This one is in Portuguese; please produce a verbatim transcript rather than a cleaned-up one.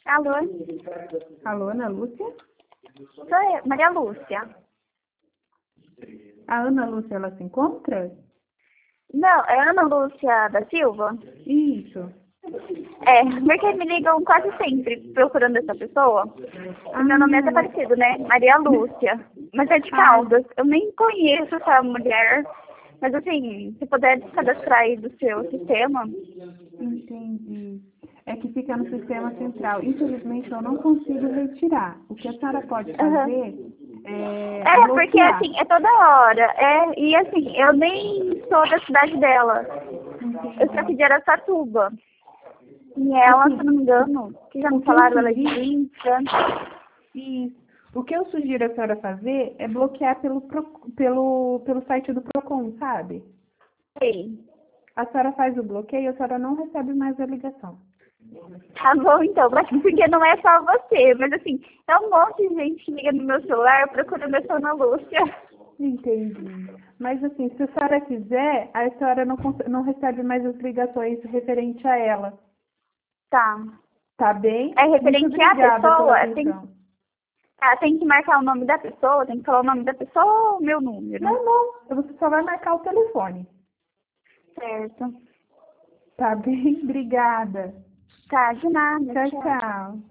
Alô? Alô, Ana Lúcia? Sou eu, Maria Lúcia. A Ana Lúcia, ela se encontra? Não, é Ana Lúcia da Silva? Isso. É, porque me ligam quase sempre procurando essa pessoa. O meu nome é até parecido, né? Maria Lúcia. Mas é de Caldas. Eu nem conheço essa mulher. Mas assim, se puder cadastrar aí do seu sistema. Entendi. É que fica no sistema central. Infelizmente, eu não consigo retirar. O que a senhora pode fazer Uhum. é É, porque bloquear. assim, é toda hora. É, e assim, eu nem sou da cidade dela. Eu sou aqui de Araçatuba. E ela, Assim, se não me engano, que já o me que eu falaram, ela é de sugiro, Vinça. isso. O que eu sugiro a senhora fazer é bloquear pelo, Pro- pelo, pelo site do Procon, sabe? Sei. A senhora faz o bloqueio, a senhora não recebe mais a ligação. Tá bom, então, mas porque não é só você, mas assim, é um monte de gente que liga no meu celular procurando a Ana Lúcia. Entendi. Mas assim, se a senhora quiser, a senhora não, cons- não recebe mais as ligações referente a ela. Tá. Tá bem? É Muito referente à obrigada pela pessoa, tem, atenção. ah, tem que marcar o nome da pessoa, tem que falar o nome da pessoa ou o meu número. Não, não. Você só vai marcar o telefone. Certo. Tá bem? Obrigada. Tá, de nada, Tchau, tchau. tchau.